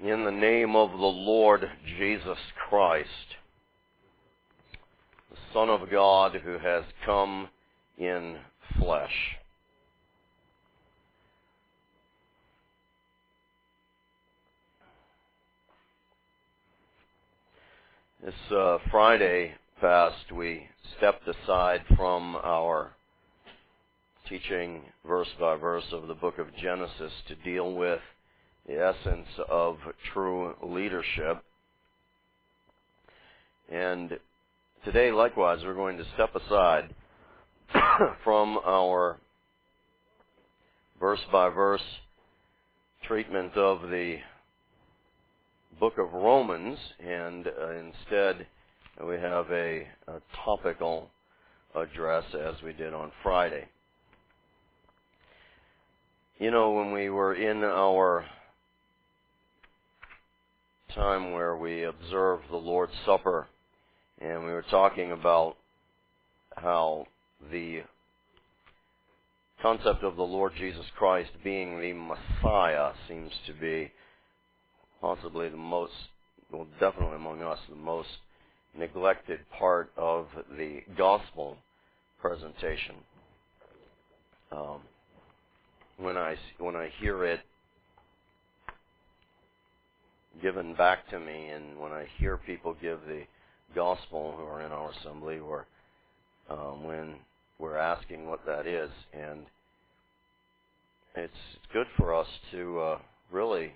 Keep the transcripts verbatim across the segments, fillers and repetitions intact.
In the name of the Lord Jesus Christ, the Son of God who has come in flesh. This uh, Friday past, we stepped aside from our teaching verse by verse of the book of Genesis to deal with the essence of true leadership. And today, likewise, we're going to step aside from our verse by verse treatment of the book of Romans, and uh, instead we have a, a topical address as we did on Friday. You know, when we were in our time where we observed the Lord's Supper, and we were talking about how the concept of the Lord Jesus Christ being the Messiah seems to be possibly the most, well, definitely among us, the most neglected part of the gospel presentation. Um, when I when I hear it given back to me, and when I hear people give the gospel who are in our assembly, or um, when we're asking what that is, and it's, it's good for us to uh, really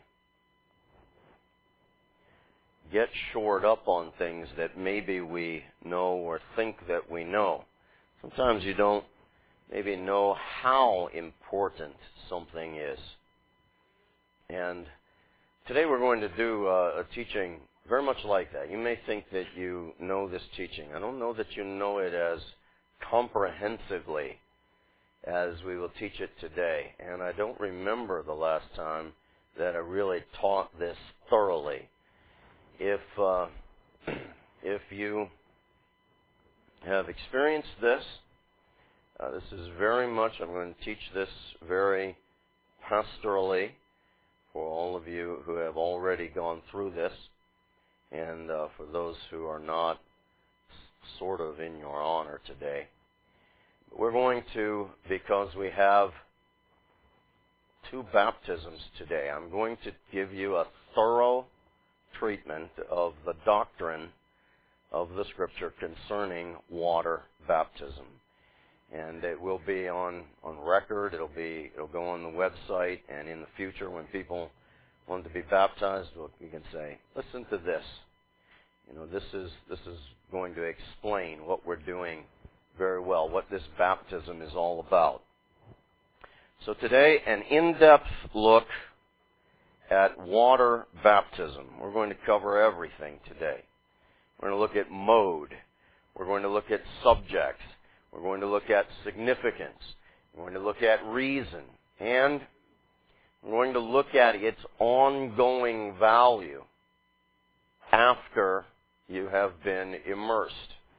get shored up on things that maybe we know or think that we know. Sometimes you don't maybe know how important something is. And today we're going to do uh, a teaching very much like that. You may think that you know this teaching. I don't know that you know it as comprehensively as we will teach it today. And I don't remember the last time that I really taught this thoroughly. If uh, if you have experienced this, uh, this is very much, I'm going to teach this very pastorally for all of you who have already gone through this, and uh, for those who are not sort of in your honor today. We're going to, because we have two baptisms today, I'm going to give you a thorough treatment of the doctrine of the Scripture concerning water baptism. And it will be on, on record, it'll be it'll go on the website, and in the future when people want to be baptized, well, you can say, listen to this. You know, this is this is going to explain what we're doing very well, what this baptism is all about. So today, an in-depth look at water baptism. We're going to cover everything today. We're going to look at mode. We're going to look at subjects. We're going to look at significance. We're going to look at reason. And we're going to look at its ongoing value after you have been immersed.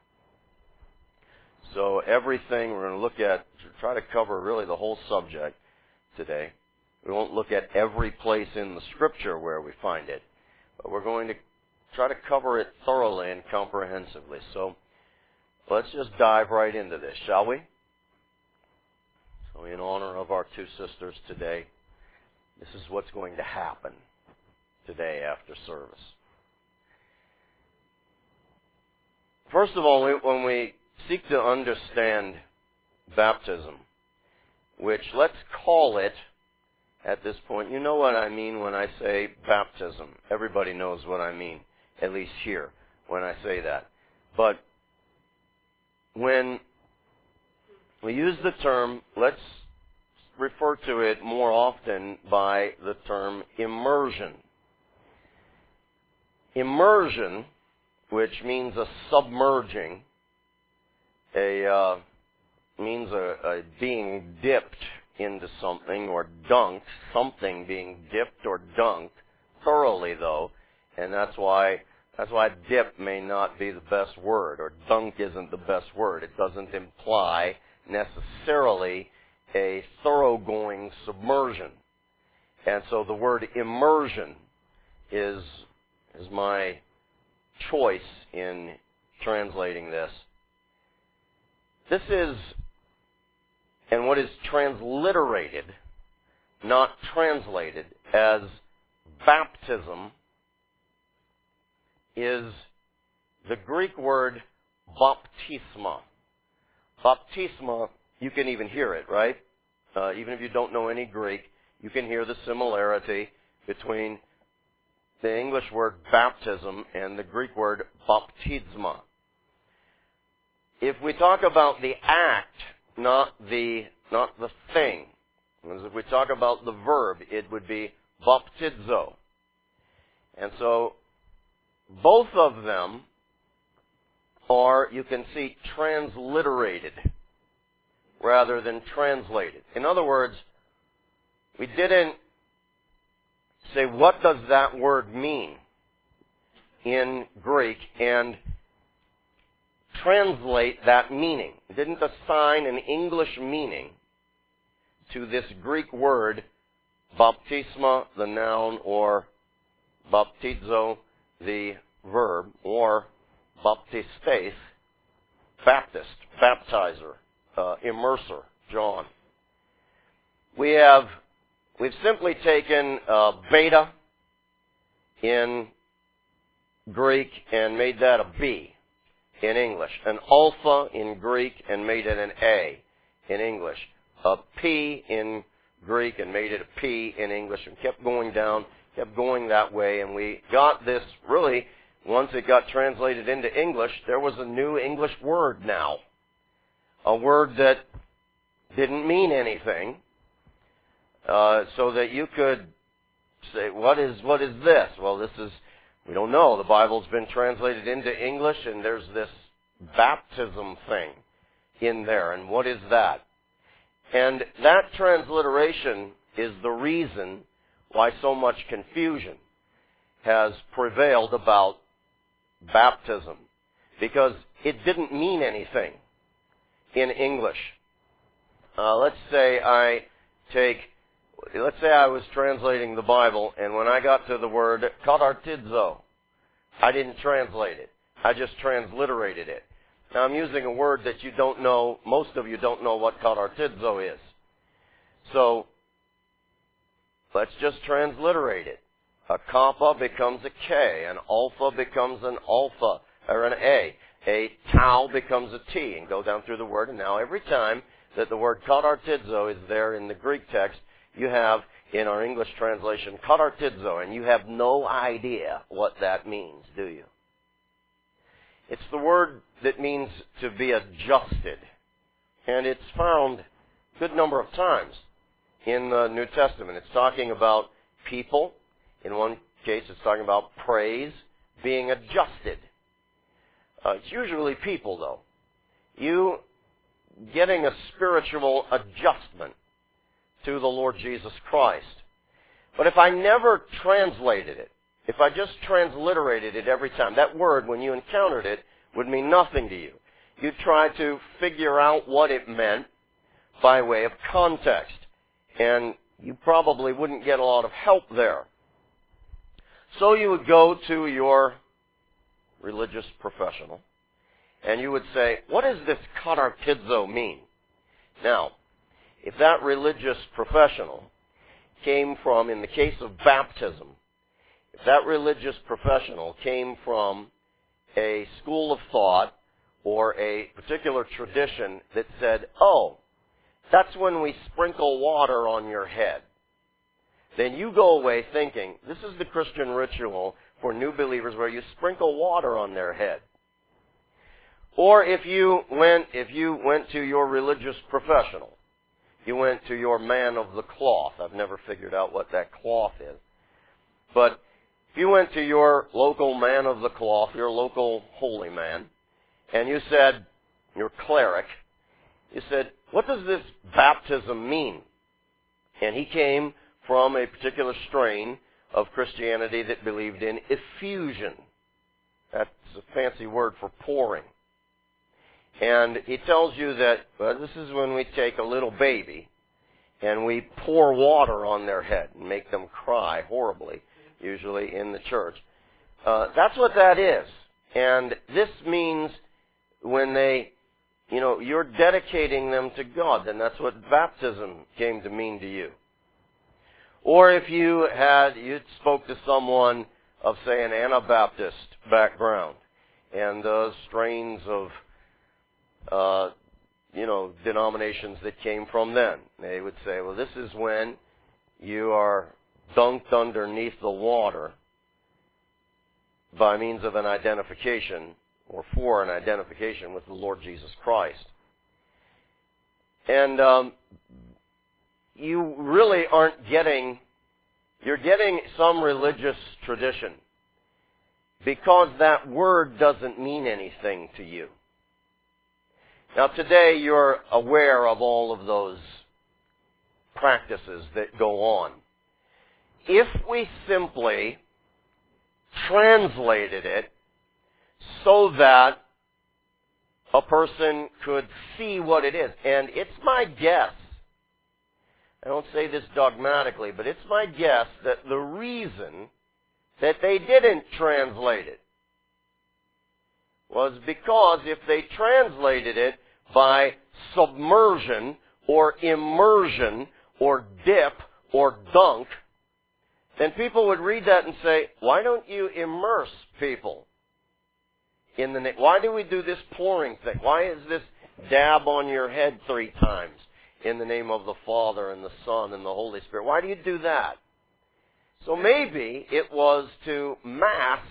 So everything we're going to look at, try to cover really the whole subject today. We won't look at every place in the Scripture where we find it, but we're going to try to cover it thoroughly and comprehensively. So let's just dive right into this, shall we? So in honor of our two sisters today, this is what's going to happen today after service. First of all, when we seek to understand baptism, which let's call it, at this point, you know what I mean when I say baptism. Everybody knows what I mean, at least here, when I say that. But when we use the term, let's refer to it more often by the term immersion. Immersion, which means a submerging, a uh, means a, a being dipped into something or dunked, something being dipped or dunked thoroughly, though, and that's why that's why dip may not be the best word, or dunk isn't the best word. It doesn't imply necessarily a thoroughgoing submersion. And so the word immersion is, is my choice in translating this. This is, and what is transliterated, not translated, as baptism, is the Greek word baptisma. Baptisma, you can even hear it, right? Uh, even if you don't know any Greek, you can hear the similarity between the English word baptism and the Greek word baptisma. If we talk about the act, not the not the thing, as if we talk about the verb, it would be baptizo. And so both of them are, you can see, transliterated rather than translated. In other words, we didn't say, what does that word mean in Greek, and translate that meaning. We didn't assign an English meaning to this Greek word, baptisma, the noun, or baptizo, the verb, or baptistes, Baptist, baptizer, uh, immerser, John. We have, we've simply taken uh, beta in Greek and made that a B in English, an alpha in Greek and made it an A in English, a P in Greek and made it a P in English, and kept going down, kept going that way, and we got this, really, once it got translated into English, there was a new English word now. A word that didn't mean anything, uh, so that you could say, what is, what is this? Well, this is, we don't know. The Bible's been translated into English, and there's this baptism thing in there, and what is that? And that transliteration is the reason why so much confusion has prevailed about baptism, because it didn't mean anything in English. Uh, let's say I take, let's say I was translating the Bible, and when I got to the word katartizo, I didn't translate it. I just transliterated it. Now I'm using a word that you don't know, most of you don't know what katartizo is. So, let's just transliterate it. A kappa becomes a K, an alpha becomes an alpha, or an A. A tau becomes a T, and go down through the word, and now every time that the word katartizo is there in the Greek text, you have, in our English translation, katartizo, and you have no idea what that means, do you? It's the word that means to be adjusted, and it's found a good number of times in the New Testament. It's talking about people. In one case, it's talking about praise being adjusted. Uh, it's usually people, though. You getting a spiritual adjustment to the Lord Jesus Christ. But if I never translated it, if I just transliterated it every time, that word, when you encountered it, would mean nothing to you. You'd try to figure out what it meant by way of context, and you probably wouldn't get a lot of help there. So you would go to your religious professional, and you would say, what does this katartizo mean? Now, if that religious professional came from, in the case of baptism, if that religious professional came from a school of thought or a particular tradition that said, oh, that's when we sprinkle water on your head, then you go away thinking, this is the Christian ritual for new believers where you sprinkle water on their head. Or if you went, if you went to your religious professional, you went to your man of the cloth. I've never figured out what that cloth is. But if you went to your local man of the cloth, your local holy man, and you said, your cleric, you said, what does this baptism mean? And he came from a particular strain of Christianity that believed in effusion. That's a fancy word for pouring. And he tells you that, well, this is when we take a little baby and we pour water on their head and make them cry horribly usually in the church. Uh, that's what that is. And this means when they, you know, you're dedicating them to God, then that's what baptism came to mean to you. Or if you had, you spoke to someone of, say, an Anabaptist background, and those strains of, uh, you know, denominations that came from then, they would say, well, this is when you are dunked underneath the water by means of an identification, or for an identification with the Lord Jesus Christ. And um, you really aren't getting, you're getting some religious tradition, because that word doesn't mean anything to you. Now today you're aware of all of those practices that go on. If we simply translated it so that a person could see what it is, and it's my guess, I don't say this dogmatically, but it's my guess that the reason that they didn't translate it was because if they translated it by submersion or immersion or dip or dunk, then people would read that and say, why don't you immerse people in the name? Why do we do this pouring thing? Why is this dab on your head three times in the name of the Father and the Son and the Holy Spirit? Why do you do that? So maybe it was to mask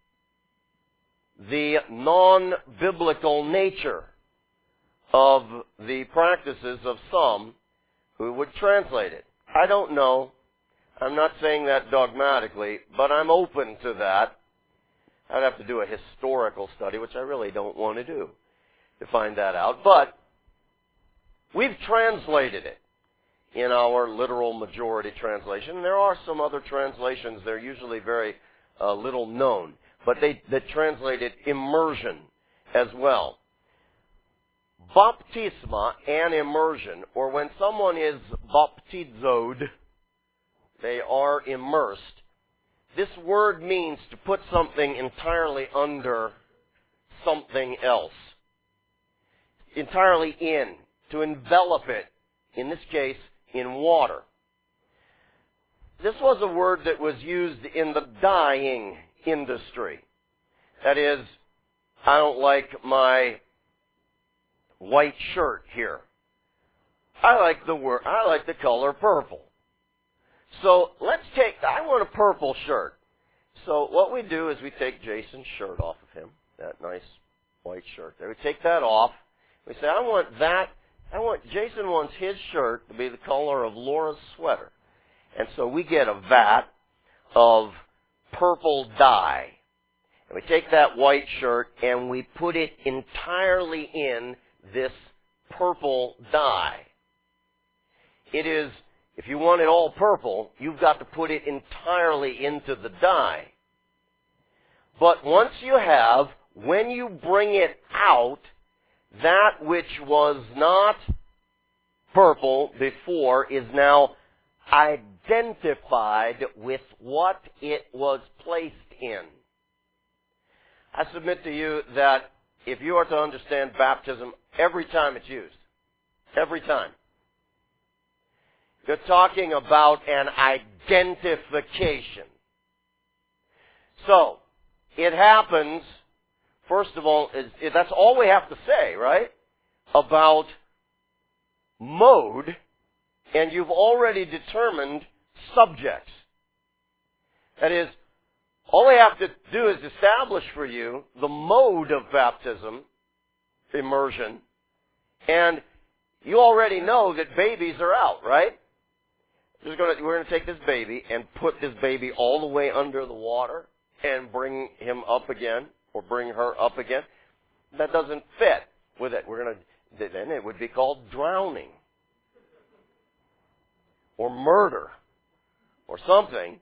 the non-biblical nature of the practices of some who would translate it. I don't know. I'm not saying that dogmatically, but I'm open to that. I'd have to do a historical study, which I really don't want to do, to find that out. But we've translated it in our literal majority translation. There are some other translations. They're usually very uh, little known, but they, they translated immersion as well. Baptisma and immersion, or when someone is baptizoed, they are immersed. This word means to put something entirely under something else. Entirely in. To envelop it, in this case, in water. This was a word that was used in the dyeing industry. That is, I don't like my white shirt here. I like the word, I like the color purple. So let's take, I want a purple shirt. So what we do is we take Jason's shirt off of him, that nice white shirt there. We take that off. We say, I want that, I want, Jason wants his shirt to be the color of Laura's sweater. And so we get a vat of purple dye. And we take that white shirt and we put it entirely in this purple dye. It is, if you want it all purple, you've got to put it entirely into the dye. But once you have, when you bring it out, that which was not purple before is now identified with what it was placed in. I submit to you that if you are to understand baptism, every time it's used, every time, you're talking about an identification. So, it happens, first of all, is, is, that's all we have to say, right? About mode, and you've already determined subjects. That is, all we have to do is establish for you the mode of baptism, immersion, and you already know that babies are out, right? We're going to, we're going to take this baby and put this baby all the way under the water and bring him up again, or bring her up again. That doesn't fit with it. We're going to, then it would be called drowning, or murder, or something.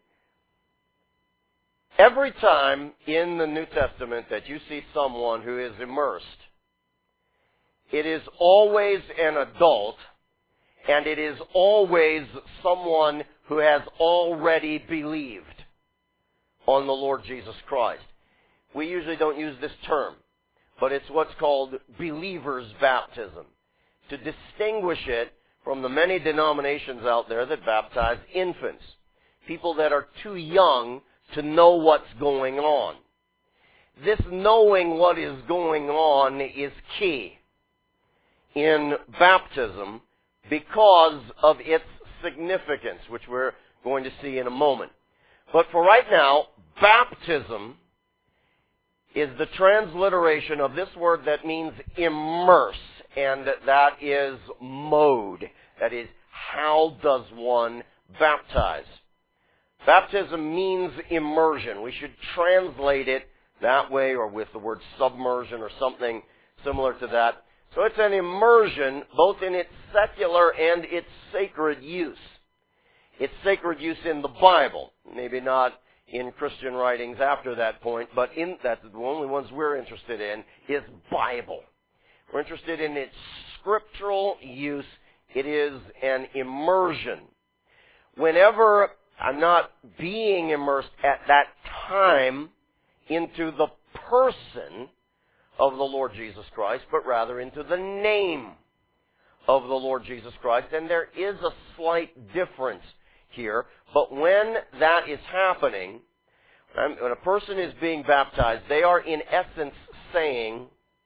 Every time in the New Testament that you see someone who is immersed, it is always an adult, and it is always someone who has already believed. on the Lord Jesus Christ. We usually don't use this term, but it's what's called believer's baptism, to distinguish it from the many denominations out there that baptize infants, people that are too young to know what's going on. This knowing what is going on is key in baptism because of its significance, which we're going to see in a moment. But for right now, baptism is the transliteration of this word that means immerse, and that is mode. That is, how does one baptize? Baptism means immersion. We should translate it that way, or with the word submersion or something similar to that. So it's an immersion both in its secular and its sacred use. Its sacred use in the Bible, maybe not in Christian writings after that point, but in that's the only ones we're interested in is Bible. We're interested in its scriptural use. It is an immersion. Whenever I'm not being immersed at that time into the person of the Lord Jesus Christ, but rather into the name of the Lord Jesus Christ. And there is a slight difference here, but when that is happening, when a person is being baptized, they are in essence saying,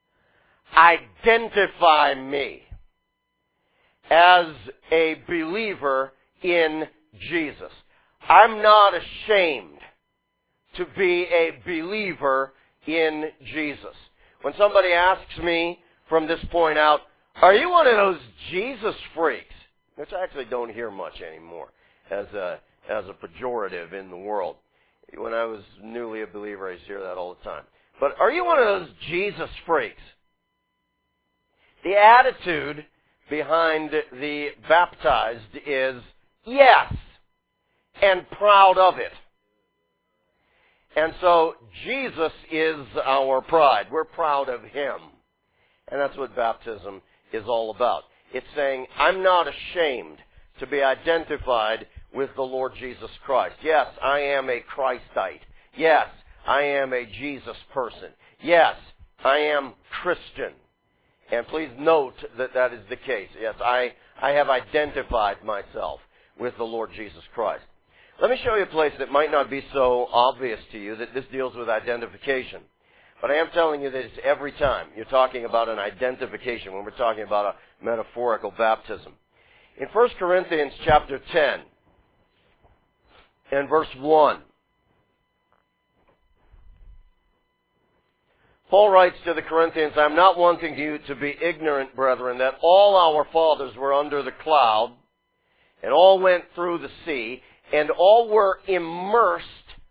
identify me as a believer in Jesus. I'm not ashamed to be a believer in Jesus. When somebody asks me from this point out, are you one of those Jesus freaks? Which I actually don't hear much anymore as a, as a pejorative in the world. When I was newly a believer, I used to hear that all the time. But are you one of those Jesus freaks? The attitude behind the baptized is yes, and proud of it. And so Jesus is our pride. We're proud of Him. And that's what baptism is all about. It's saying, I'm not ashamed to be identified with the Lord Jesus Christ. Yes, I am a Christite. Yes, I am a Jesus person. Yes, I am Christian. And please note that that is the case. Yes, I, I have identified myself with the Lord Jesus Christ. Let me show you a place that might not be so obvious to you that this deals with identification. But I am telling you that it's every time you're talking about an identification when we're talking about a metaphorical baptism. In First Corinthians chapter ten and verse one, Paul writes to the Corinthians, I'm not wanting you to be ignorant, brethren, that all our fathers were under the cloud, and all went through the sea, and all were immersed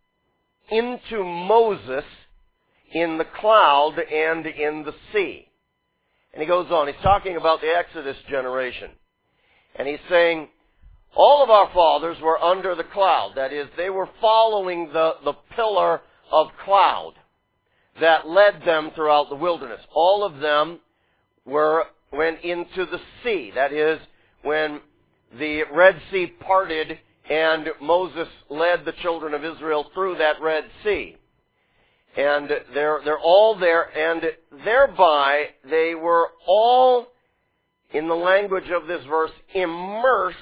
into Moses in the cloud and in the sea. And he goes on, he's talking about the Exodus generation. And he's saying, all of our fathers were under the cloud. That is, they were following the, the pillar of cloud that led them throughout the wilderness. All of them were went into the sea. That is, when the Red Sea parted and Moses led the children of Israel through that Red Sea. And they're, they're all there, and thereby they were all, in the language of this verse, immersed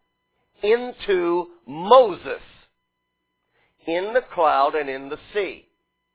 into Moses in the cloud and in the sea.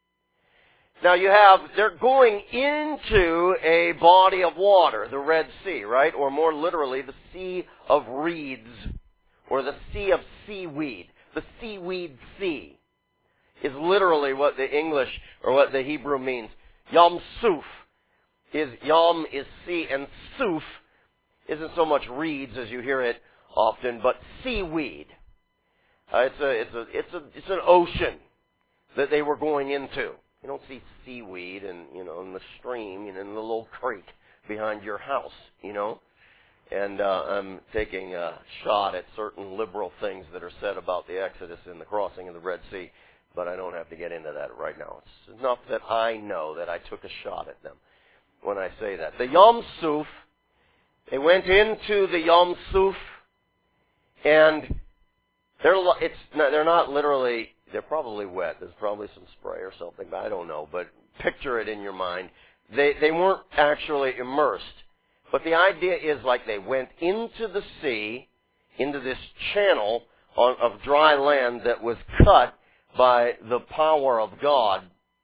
Now you have, they're going into a body of water, the Red Sea, right? Or more literally, the Sea of Reeds, or the Sea of Seaweed. The Seaweed Sea is literally what the English, or what the Hebrew means. Yam Suf is, Yam is sea, and Suf isn't so much reeds as you hear it often, but seaweed. Uh, it's a, it's a, it's a, it's an ocean that they were going into. You don't see seaweed in, you know, in the stream, you know, in the little creek behind your house, you know. And uh, I'm taking a shot at certain liberal things that are said about the Exodus and the crossing of the Red Sea, but I don't have to get into that right now. It's enough that I know that I took a shot at them when I say that. The Yam Suf, they went into the Yam Suf, and they're it's they're not literally they're probably wet. There's probably some spray or something, but I don't know. But picture it in your mind. They, they weren't actually immersed. But the idea is like they went into the sea, into this channel on, of dry land that was cut by the power of God,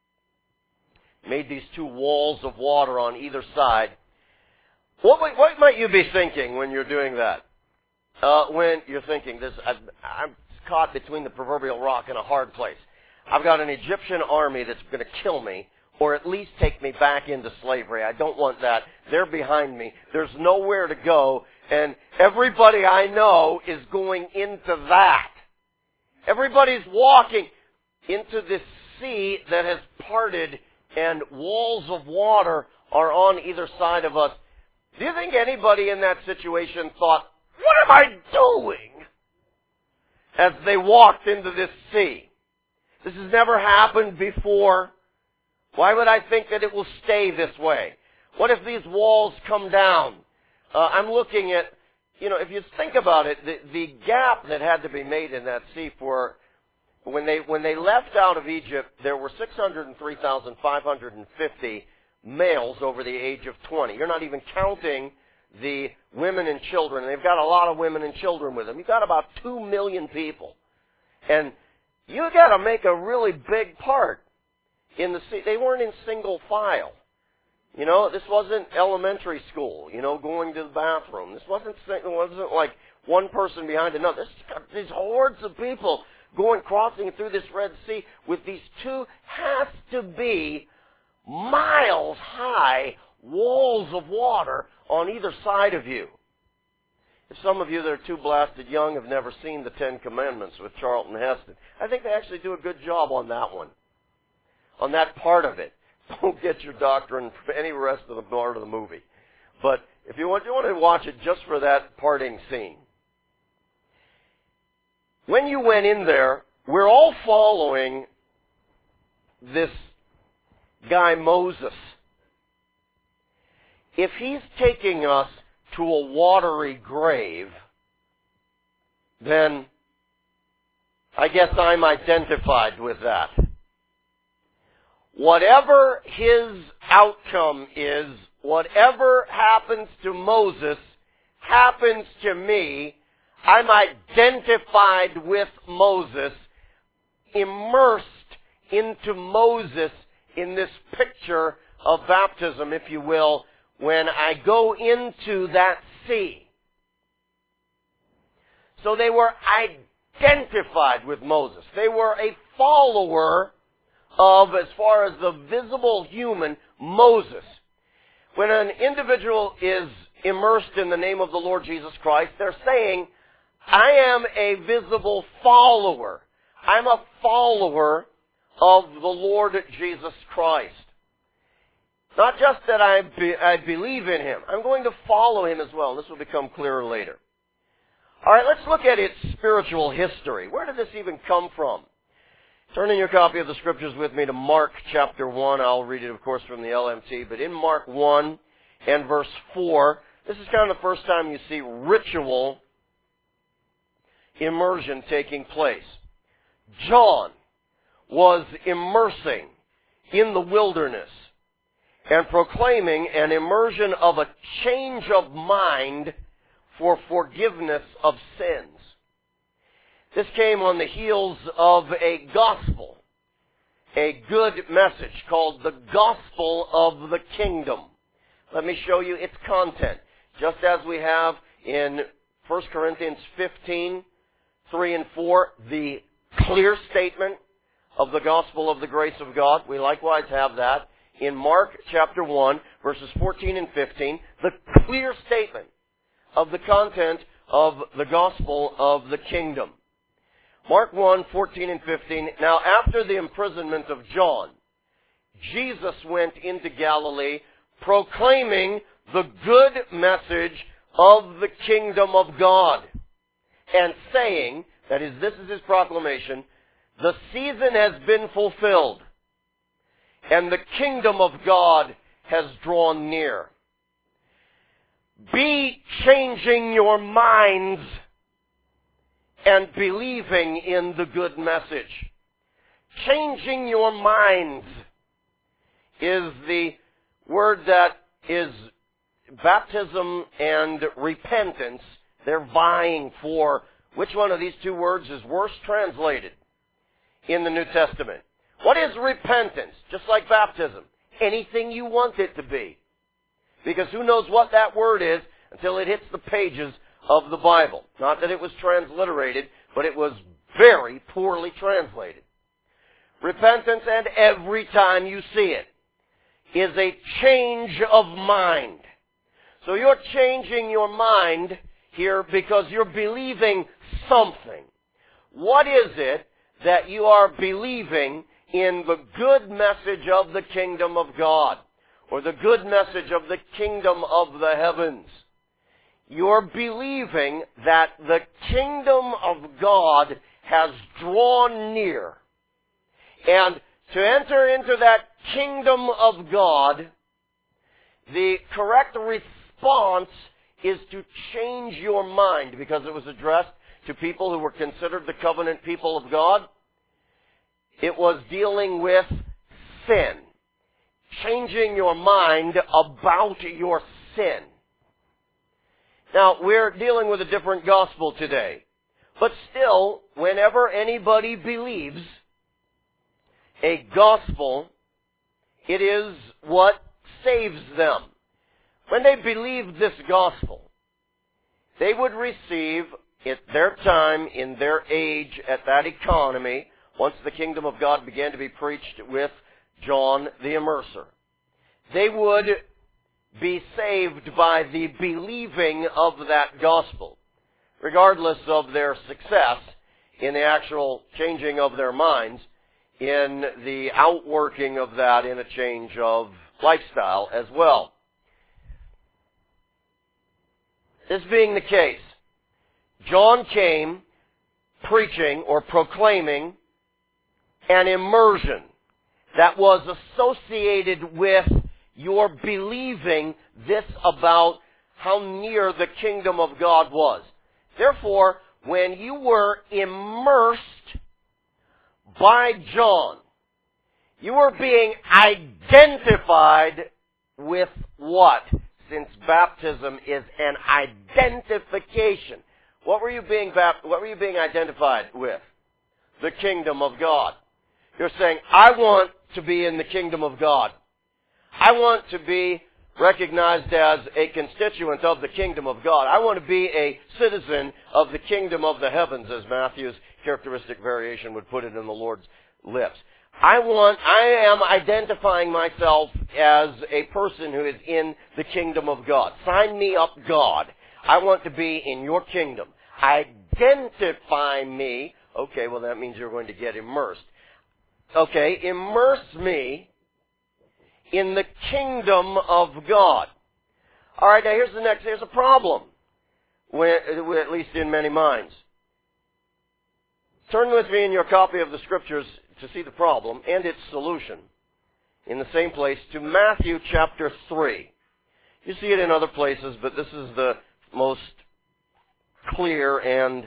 made these two walls of water on either side. What, what might you be thinking when you're doing that? Uh, when you're thinking, this, I, I'm caught between the proverbial rock and a hard place. I've got an Egyptian army that's going to kill me, or at least take me back into slavery. I don't want that. They're behind me. There's nowhere to go, and everybody I know is going into that. Everybody's walking into this sea that has parted, and walls of water are on either side of us. Do you think anybody in that situation thought, what am I doing? As they walked into this sea. This has never happened before. Why would I think that it will stay this way? What if these walls come down? Uh, I'm looking at, you know, if you think about it, the, the gap that had to be made in that sea for, when they, when they left out of Egypt, there were six hundred three thousand five hundred fifty males over the age of twenty. You're not even counting the women and children. They've got a lot of women and children with them. You've got about two million people. And you got to make a really big part in the sea. They weren't in single file. You know, this wasn't elementary school, you know, going to the bathroom. This wasn't, it wasn't like one person behind another. This got these hordes of people going, crossing through this Red Sea with these two, has to be miles high walls of water on either side of you. If some of you that are too blasted young have never seen the Ten Commandments with Charlton Heston, I think they actually do a good job on that one, on that part of it. Don't get your doctrine for any rest of the part of the movie. But if you want, you want to watch it just for that parting scene. When you went in there, we're all following this guy Moses. If he's taking us to a watery grave, then I guess I'm identified with that. Whatever his outcome is, whatever happens to Moses happens to me. I'm identified with Moses, immersed into Moses in this picture of baptism, if you will, when I go into that sea. So they were identified with Moses. They were a follower of, as far as the visible human, Moses. When an individual is immersed in the name of the Lord Jesus Christ, they're saying, I am a visible follower. I'm a follower of the Lord Jesus Christ. Not just that I, be, I believe in Him. I'm going to follow Him as well. And this will become clearer later. All right, let's look at its spiritual history. Where did this even come from? Turn in your copy of the Scriptures with me to Mark chapter one. I'll read it, of course, from the L M T. But in Mark one and verse four, this is kind of the first time you see ritual immersion taking place. John was immersing in the wilderness and proclaiming an immersion of a change of mind for forgiveness of sins. This came on the heels of a gospel, a good message called the Gospel of the Kingdom. Let me show you its content. Just as we have in First Corinthians fifteen, three and four, the clear statement of the gospel of the grace of God. We likewise have that in Mark chapter one, verses fourteen and fifteen, the clear statement of the content of the gospel of the kingdom. Mark one, fourteen and fifteen. Now after the imprisonment of John, Jesus went into Galilee proclaiming the good message of the kingdom of God and saying, that is, this is his proclamation, the season has been fulfilled and the kingdom of God has drawn near. Be changing your minds and believing in the good message. changing your minds is the word that is baptism and repentance. They're vying for which one of these two words is worse translated in the New Testament. What is repentance? Just like baptism. Anything you want it to be. Because who knows what that word is until it hits the pages of the Bible. Not that it was transliterated, but it was very poorly translated. Repentance, and every time you see it, is a change of mind. So you're changing your mind here because you're believing something. What is it that you are believing in the good message of the kingdom of God, or the good message of the kingdom of the heavens? You're believing that the kingdom of God has drawn near. And to enter into that kingdom of God, the correct response is to change your mind, because it was addressed to people who were considered the covenant people of God. It was dealing with sin. Changing your mind about your sin. Now, we're dealing with a different gospel today. But still, whenever anybody believes a gospel, it is what saves them. When they believed this gospel, they would receive, at their time, in their age, at that economy, once the kingdom of God began to be preached with John the Immerser, they would be saved by the believing of that gospel, regardless of their success in the actual changing of their minds, in the outworking of that in a change of lifestyle as well. This being the case, John came preaching or proclaiming an immersion that was associated with your believing this about how near the kingdom of God was. Therefore, when you were immersed by John, you were being identified with what? Since baptism is an identification. What were you being what were you being identified with? The kingdom of God. You're saying, I want to be in the kingdom of God. I want to be recognized as a constituent of the kingdom of God. I want to be a citizen of the kingdom of the heavens, as Matthew's characteristic variation would put it in the Lord's lips. I want, I am identifying myself as a person who is in the kingdom of God. Sign me up, God. I want to be in your kingdom. Identify me. Okay, well that means you're going to get immersed. Okay, immerse me in the kingdom of God. All right, now here's the next, here's a problem, when, at least in many minds. Turn with me in your copy of the Scriptures to see the problem and its solution in the same place to Matthew chapter three. You see it in other places, but this is the most clear and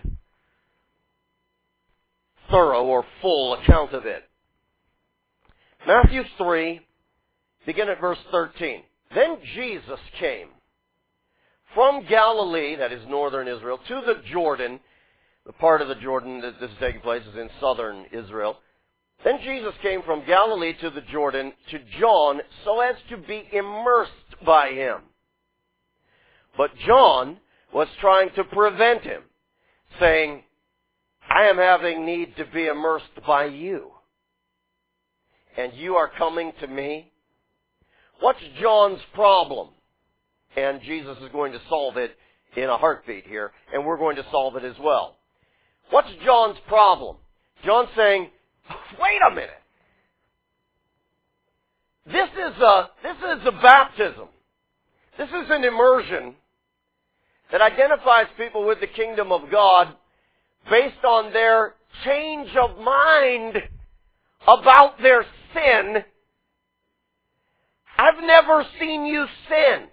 thorough or full account of it. Matthew three, begin at verse thirteen. Then Jesus came from Galilee, that is northern Israel, to the Jordan. The part of the Jordan that this is taking place is in southern Israel. Then Jesus came from Galilee to the Jordan to John so as to be immersed by him. But John was trying to prevent him, saying, I am having need to be immersed by you, and you are coming to me? What's John's problem? And Jesus is going to solve it in a heartbeat here, and we're going to solve it as well. What's John's problem? John's saying, wait a minute. This is a, this is a baptism. This is an immersion that identifies people with the kingdom of God based on their change of mind about their sin. I've never seen you sin.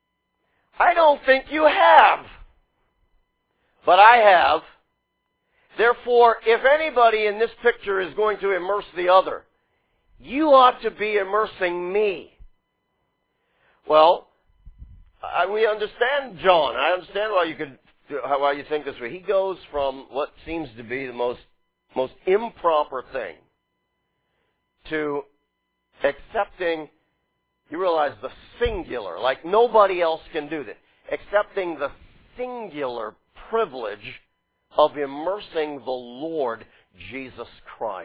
I don't think you have. But I have. Therefore, if anybody in this picture is going to immerse the other, you ought to be immersing me. Well, I, we understand John. I understand why you could, why you think this way. He goes from what seems to be the most, most improper thing to accepting, you realize, the singular, like nobody else can do this, accepting the singular privilege of immersing the Lord Jesus Christ.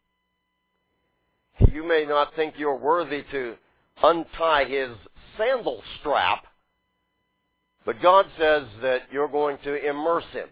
You may not think you're worthy to untie his sandal strap, but God says that you're going to immerse him.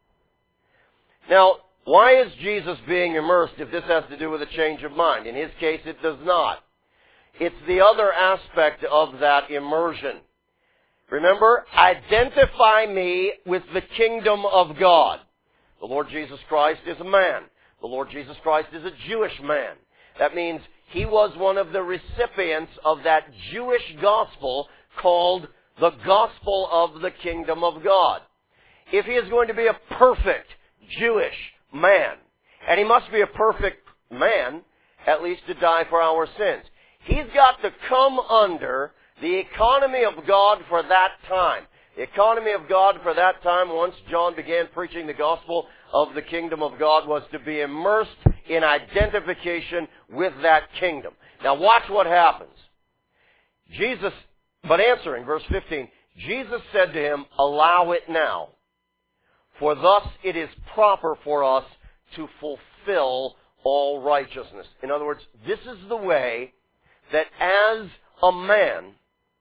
Now, why is Jesus being immersed if this has to do with a change of mind? In his case, it does not. It's the other aspect of that immersion. Remember, identify me with the kingdom of God. The Lord Jesus Christ is a man. The Lord Jesus Christ is a Jewish man. That means he was one of the recipients of that Jewish gospel called the gospel of the kingdom of God. If he is going to be a perfect Jewish man, and he must be a perfect man, at least to die for our sins, he's got to come under the economy of God for that time. The economy of God for that time, once John began preaching the gospel of the kingdom of God, was to be immersed in identification with that kingdom. Now watch what happens. Jesus, but answering, verse fifteen, Jesus said to him, allow it now, for thus it is proper for us to fulfill all righteousness. In other words, this is the way that as a man,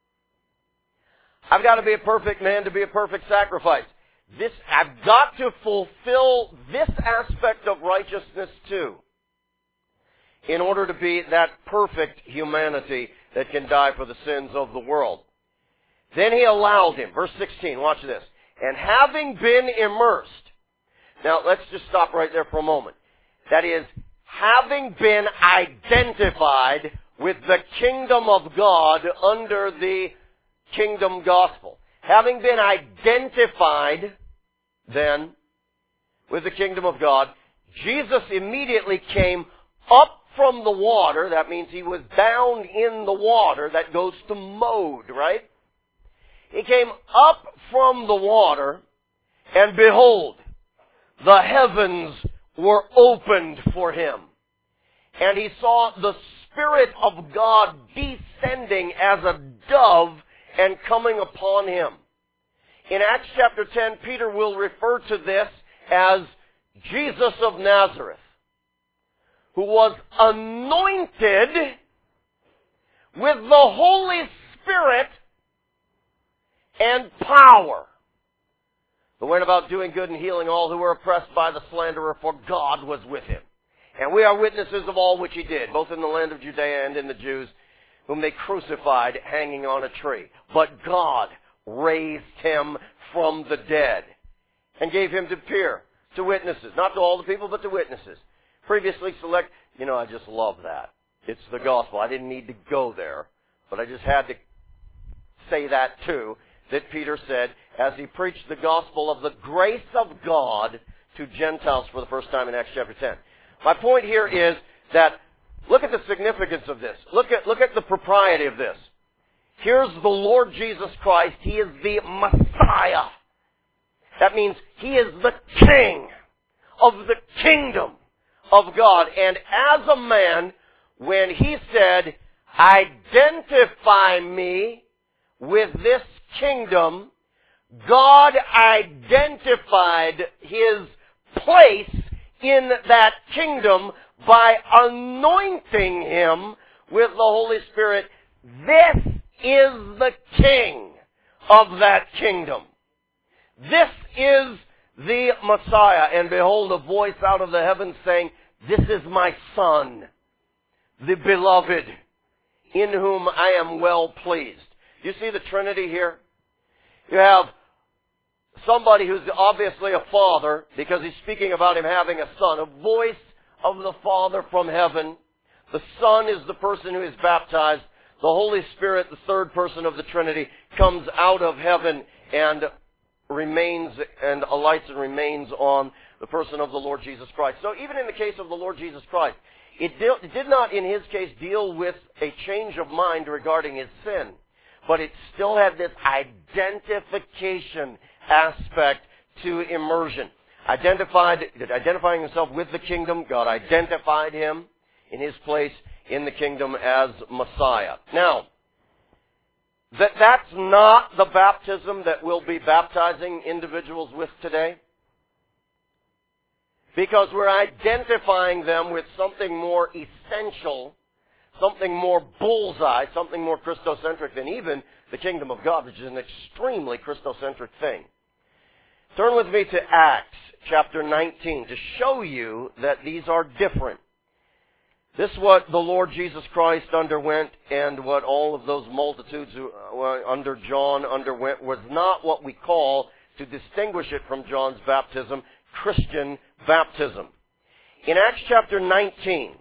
I've got to be a perfect man to be a perfect sacrifice. This, I've got to fulfill this aspect of righteousness too, in order to be that perfect humanity that can die for the sins of the world. Then he allowed him. Verse sixteen, watch this. And having been immersed, now let's just stop right there for a moment. That is, having been identified with the kingdom of God under the kingdom gospel. Having been identified, then, with the kingdom of God, Jesus immediately came up from the water. That means he was down in the water. That goes to mode, right? He came up from the water, and behold, the heavens were opened for him. And he saw the Spirit of God descending as a dove and coming upon him. In Acts chapter ten, Peter will refer to this as Jesus of Nazareth, who was anointed with the Holy Spirit and power, who went about doing good and healing all who were oppressed by the slanderer, for God was with him. And we are witnesses of all which he did, both in the land of Judea and in the Jews, whom they crucified hanging on a tree. But God raised him from the dead and gave him to appear to witnesses. Not to all the people, but to witnesses. Previously select, you know, I just love that. It's the gospel. I didn't need to go there, but I just had to say that too, that Peter said as he preached the gospel of the grace of God to Gentiles for the first time in Acts chapter ten. My point here is that look at the significance of this. Look at, look at the propriety of this. Here's the Lord Jesus Christ. He is the Messiah. That means he is the King of the kingdom of God. And as a man, when he said, identify me with this kingdom, God identified his place in that kingdom by anointing him with the Holy Spirit. This is the King of that kingdom. This is the Messiah. And behold, a voice out of the heavens saying, this is my Son, the beloved, in whom I am well pleased. You see the Trinity here? You have somebody who's obviously a father, because he's speaking about him having a son, a voice of the Father from heaven. The Son is the person who is baptized. The Holy Spirit, the third person of the Trinity, comes out of heaven and remains and alights and remains on the person of the Lord Jesus Christ. So even in the case of the Lord Jesus Christ, it, de- it did not, in his case, deal with a change of mind regarding his sin, but it still had this identification aspect to immersion. Identified, identifying himself with the kingdom, God identified him in his place in the kingdom as Messiah. Now, that that's not the baptism that we'll be baptizing individuals with today. Because we're identifying them with something more essential, something more bullseye, something more Christocentric than even the kingdom of God, which is an extremely Christocentric thing. Turn with me to Acts chapter nineteen to show you that these are different. This is what the Lord Jesus Christ underwent, and what all of those multitudes who, uh, under John underwent was not what we call, to distinguish it from John's baptism, Christian baptism. In Acts chapter nineteen,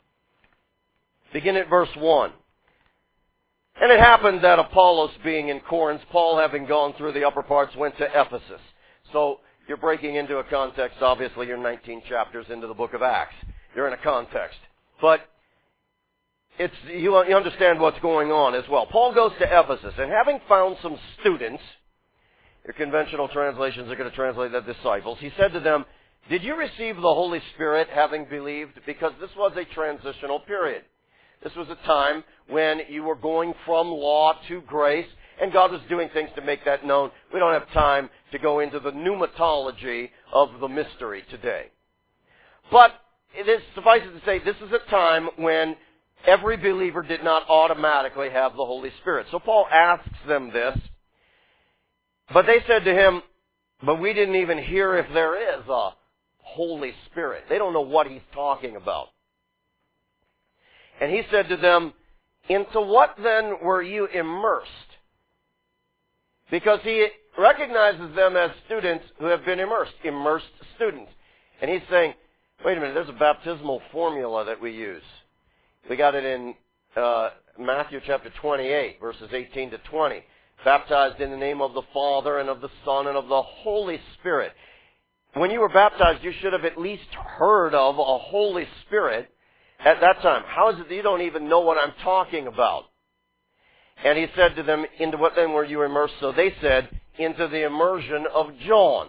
begin at verse one. And it happened that Apollos being in Corinth, Paul having gone through the upper parts, went to Ephesus. So you're breaking into a context, obviously you're nineteen chapters into the book of Acts. You're in a context. But it's you, you understand what's going on as well. Paul goes to Ephesus, and having found some students, your conventional translations are going to translate that disciples, he said to them, "Did you receive the Holy Spirit having believed?" Because this was a transitional period. This was a time when you were going from law to grace, and God was doing things to make that known. We don't have time to go into the pneumatology of the mystery today. But it is, suffices to say, this is a time when every believer did not automatically have the Holy Spirit. So Paul asks them this, but they said to him, "But we didn't even hear if there is a Holy Spirit." They don't know what he's talking about. And he said to them, "Into what then were you immersed?" Because he recognizes them as students who have been immersed, immersed students. And he's saying, wait a minute, there's a baptismal formula that we use. We got it in uh, Matthew chapter twenty-eight, verses eighteen to twenty. Baptized in the name of the Father and of the Son and of the Holy Spirit. When you were baptized, you should have at least heard of a Holy Spirit at that time. How is it that you don't even know what I'm talking about? And he said to them, "Into what then were you immersed?" So they said, "Into the immersion of John."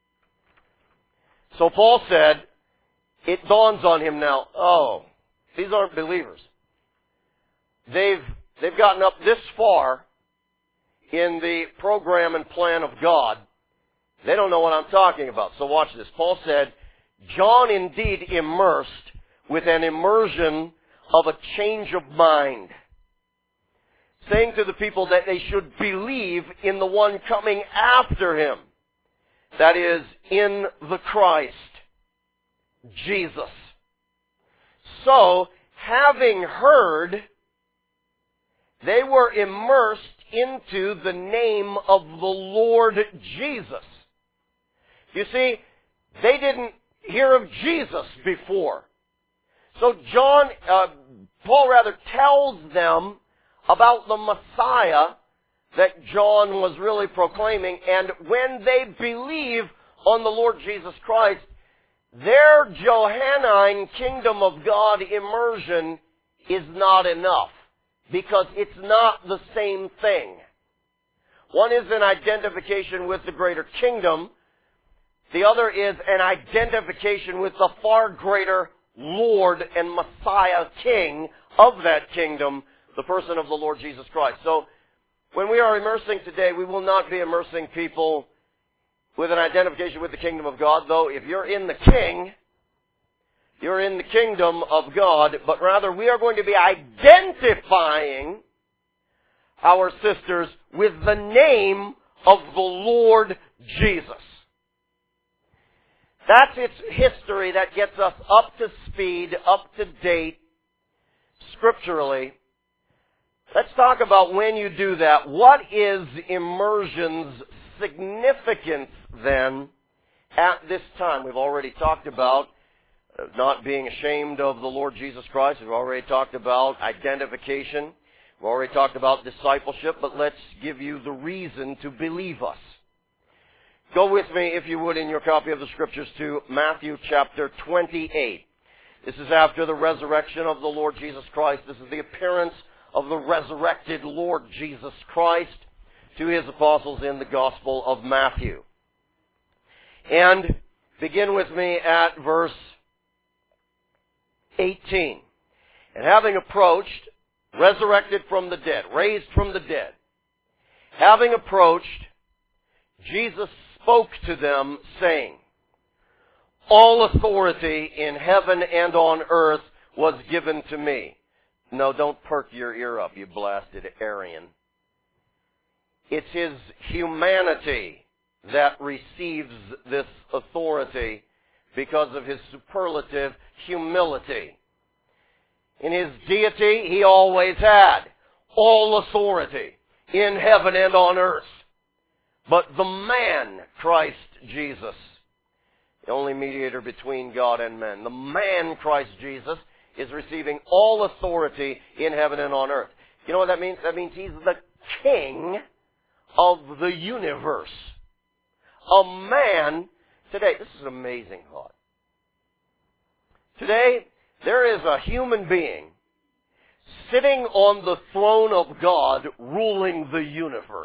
So Paul said, it dawns on him now, oh, these aren't believers. They've, they've gotten up this far in the program and plan of God. They don't know what I'm talking about. So watch this. Paul said, "John indeed immersed with an immersion of a change of mind, saying to the people that they should believe in the one coming after him, that is, in the Christ, Jesus." So, having heard, they were immersed into the name of the Lord Jesus. You see, they didn't hear of Jesus before. So John, uh, Paul rather tells them about the Messiah that John was really proclaiming, and when they believe on the Lord Jesus Christ, their Johannine kingdom of God immersion is not enough, because it's not the same thing. One is an identification with the greater kingdom. The other is an identification with the far greater Lord and Messiah King of that kingdom, the person of the Lord Jesus Christ. So, when we are immersing today, we will not be immersing people with an identification with the kingdom of God, though if you're in the King, you're in the kingdom of God, but rather we are going to be identifying our sisters with the name of the Lord Jesus. That's its history that gets us up to speed, up to date, scripturally. Let's talk about when you do that. What is immersion's significance then at this time? We've already talked about not being ashamed of the Lord Jesus Christ. We've already talked about identification. We've already talked about discipleship, but let's give you the reason to believe us. Go with me, if you would, in your copy of the Scriptures to Matthew chapter twenty-eight. This is after the resurrection of the Lord Jesus Christ. This is the appearance of the resurrected Lord Jesus Christ to His apostles in the Gospel of Matthew. And begin with me at verse eighteen. And having approached, resurrected from the dead, raised from the dead, having approached, Jesus spoke to them, saying, all authority in heaven and on earth was given to me. No, don't perk your ear up, you blasted Arian. It's His humanity that receives this authority because of His superlative humility. In His deity, He always had all authority in heaven and on earth. But the man, Christ Jesus, the only mediator between God and men, the man, Christ Jesus, is receiving all authority in heaven and on earth. You know what that means? That means He's the King of the universe. A man, today, this is an amazing thought. Today, there is a human being sitting on the throne of God ruling the universe.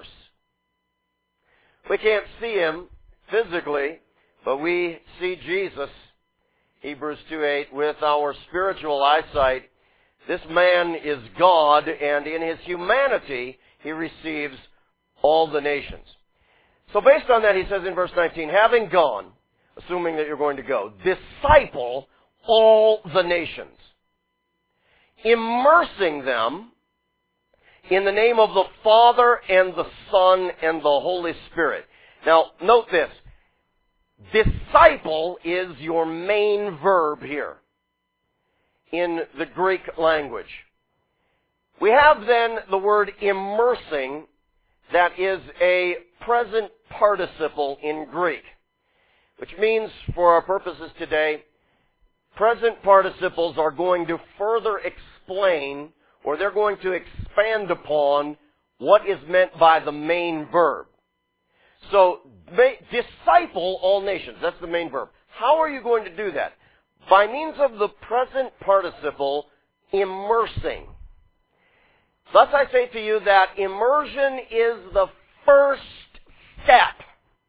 We can't see Him physically, but we see Jesus, Hebrews two eight, with our spiritual eyesight. This man is God, and in His humanity, He receives all the nations. So based on that, He says in verse nineteen, having gone, assuming that you're going to go, disciple all the nations, immersing them in the name of the Father and the Son and the Holy Spirit. Now, note this. Disciple is your main verb here in the Greek language. We have then the word immersing that is a present participle in Greek, which means, for our purposes today, present participles are going to further explain, or they're going to expand upon, what is meant by the main verb. So, disciple all nations. That's the main verb. How are you going to do that? By means of the present participle, immersing. Thus I say to you that immersion is the first step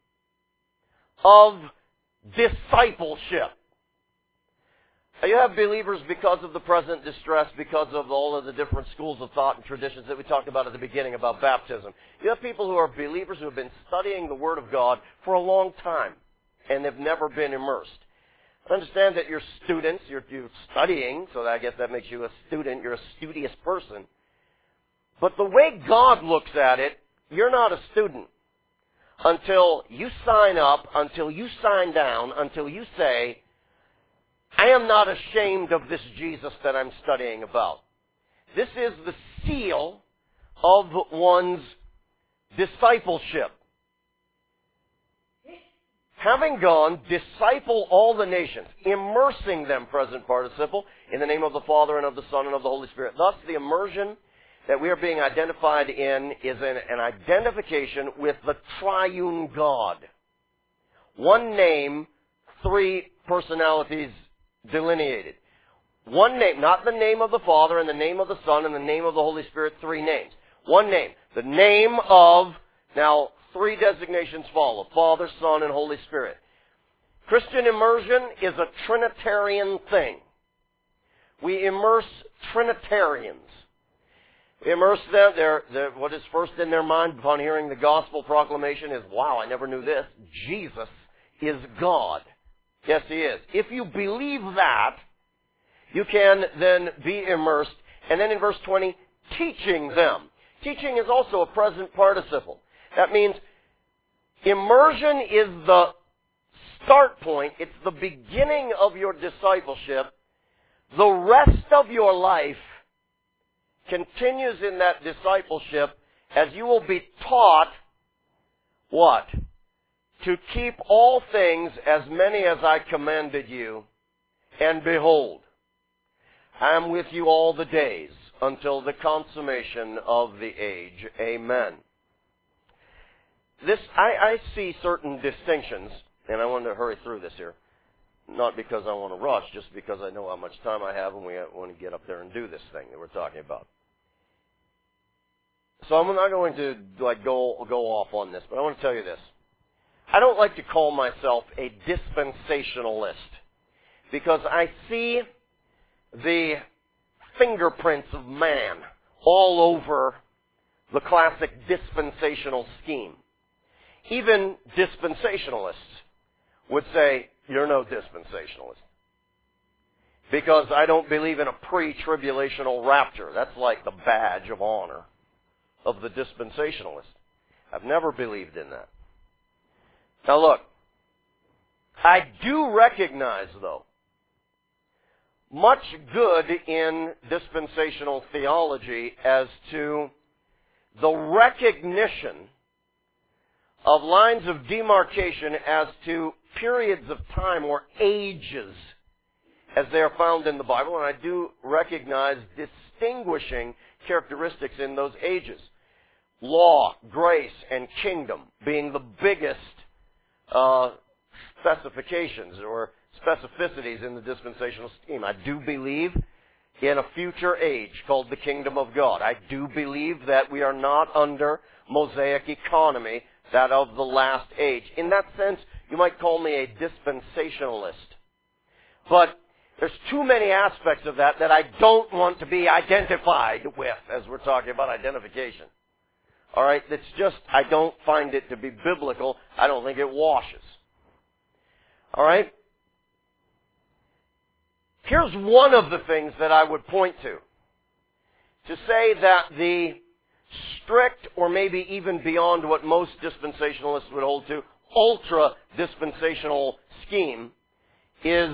of discipleship. You have believers, because of the present distress, because of all of the different schools of thought and traditions that we talked about at the beginning about baptism. You have people who are believers who have been studying the Word of God for a long time, and they've never been immersed. I understand that you're students, you're, you're studying, so I guess that makes you a student, you're a studious person. But the way God looks at it, you're not a student until you sign up, until you sign down, until you say, I am not ashamed of this Jesus that I'm studying about. This is the seal of one's discipleship. Having gone, disciple all the nations, immersing them, present participle, in the name of the Father and of the Son and of the Holy Spirit. Thus, the immersion that we are being identified in is an, an identification with the triune God. One name, three personalities delineated. One name, not the name of the Father and the name of the Son and the name of the Holy Spirit, three names. One name. The name of, now three designations follow, Father, Son, and Holy Spirit. Christian immersion is a Trinitarian thing. We immerse Trinitarians. We immerse them, they're, they're, what is first in their mind upon hearing the gospel proclamation is, wow, I never knew this. Jesus is God. Yes, He is. If you believe that, you can then be immersed. And then in verse twenty, teaching them. Teaching is also a present participle. That means immersion is the start point. It's the beginning of your discipleship. The rest of your life continues in that discipleship as you will be taught what? To keep all things, as many as I commanded you, and behold, I am with you all the days until the consummation of the age. Amen. this, I, I see certain distinctions, and I wanted to hurry through this here. Not because I want to rush, just because I know how much time I have and we want to get up there and do this thing that we're talking about. So I'm not going to like go go off on this, but I want to tell you this. I don't like to call myself a dispensationalist because I see the fingerprints of man all over the classic dispensational scheme. Even dispensationalists would say, you're no dispensationalist. Because I don't believe in a pre-tribulational rapture. That's like the badge of honor of the dispensationalist. I've never believed in that. Now look, I do recognize, though, much good in dispensational theology as to the recognition of lines of demarcation as to periods of time or ages as they are found in the Bible, and I do recognize distinguishing characteristics in those ages. Law, grace, and kingdom being the biggest uh, specifications or specificities in the dispensational scheme. I do believe in a future age called the kingdom of God. I do believe that we are not under Mosaic economy, that of the last age. In that sense, you might call me a dispensationalist. But there's too many aspects of that that I don't want to be identified with as we're talking about identification. All right? It's just, I don't find it to be biblical. I don't think it washes. All right? Here's one of the things that I would point to. To say that the strict, or maybe even beyond what most dispensationalists would hold to, ultra-dispensational scheme is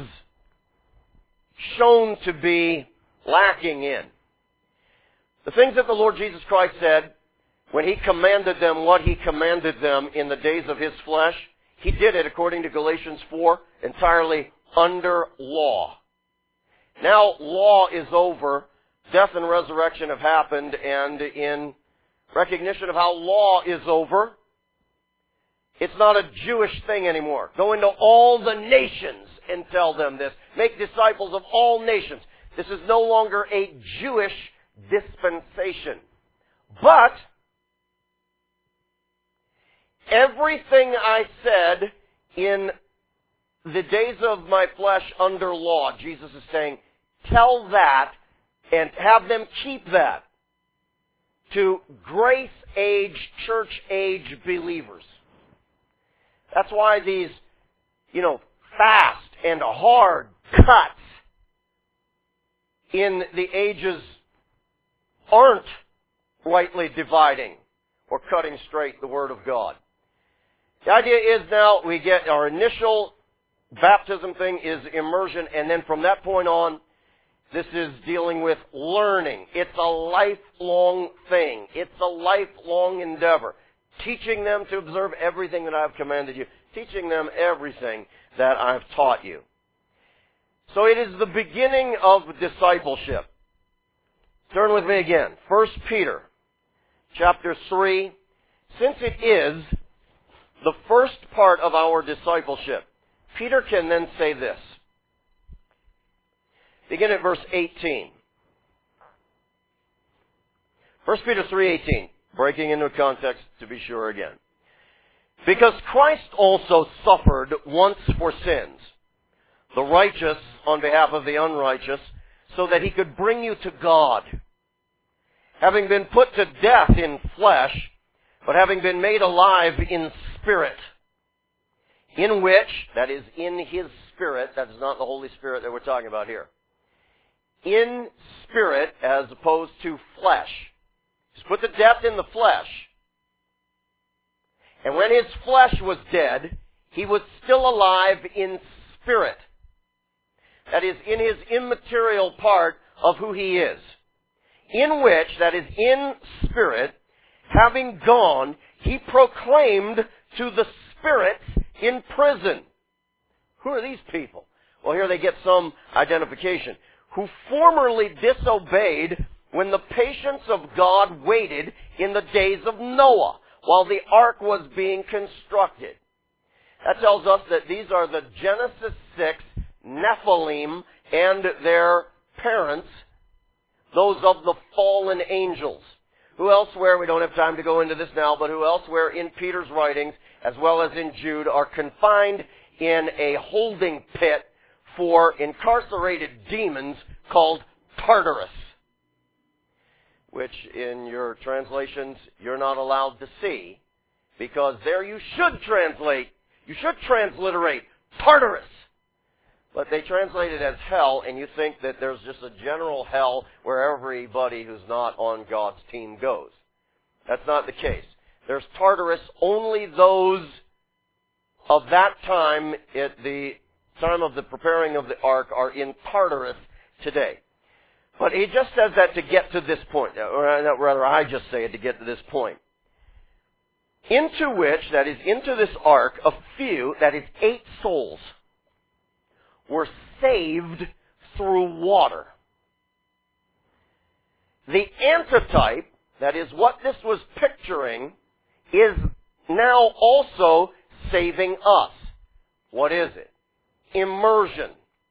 shown to be lacking in. The things that the Lord Jesus Christ said when He commanded them what He commanded them in the days of His flesh, He did it, according to Galatians four, entirely under law. Now law is over, death and resurrection have happened, and in recognition of how law is over, it's not a Jewish thing anymore. Go into all the nations and tell them this. Make disciples of all nations. This is no longer a Jewish dispensation. But everything I said in the days of my flesh under law, Jesus is saying, tell that and have them keep that to grace age, church age believers. That's why these, you know, fast and hard cuts in the ages aren't rightly dividing or cutting straight the Word of God. The idea is now we get our initial baptism thing is immersion, and then from that point on, this is dealing with learning. It's a lifelong thing. It's a lifelong endeavor. Teaching them to observe everything that I've commanded you. Teaching them everything that I've taught you. So it is the beginning of discipleship. Turn with me again. First Peter, chapter three. Since it is the first part of our discipleship, Peter can then say this. Begin at verse eighteen. First Peter three eighteen. Breaking into context to be sure again. Because Christ also suffered once for sins, the righteous on behalf of the unrighteous, so that He could bring you to God. Having been put to death in flesh, but having been made alive in spirit, in which, that is in His Spirit, that is not the Holy Spirit that we're talking about here, in spirit as opposed to flesh. He's put to death in the flesh. And when His flesh was dead, He was still alive in spirit. That is, in His immaterial part of who He is. In which, that is, in spirit, having gone, He proclaimed to the spirits in prison. Who are these people? Well, here they get some identification. Who formerly disobeyed when the patience of God waited in the days of Noah, while the ark was being constructed. That tells us that these are the Genesis six Nephilim and their parents, those of the fallen angels, who elsewhere, we don't have time to go into this now, but who elsewhere in Peter's writings, as well as in Jude, are confined in a holding pit for incarcerated demons called Tartarus, which in your translations you're not allowed to see, because there you should translate, you should transliterate Tartarus. But they translate it as hell, and you think that there's just a general hell where everybody who's not on God's team goes. That's not the case. There's Tartarus. Only those of that time, at the time of the preparing of the ark, are in Tartarus today. But he just says that to get to this point, or rather I just say it to get to this point. Into which, that is, into this ark, a few, that is eight souls, were saved through water. The antitype, that is what this was picturing, is now also saving us. What is it? Immersion.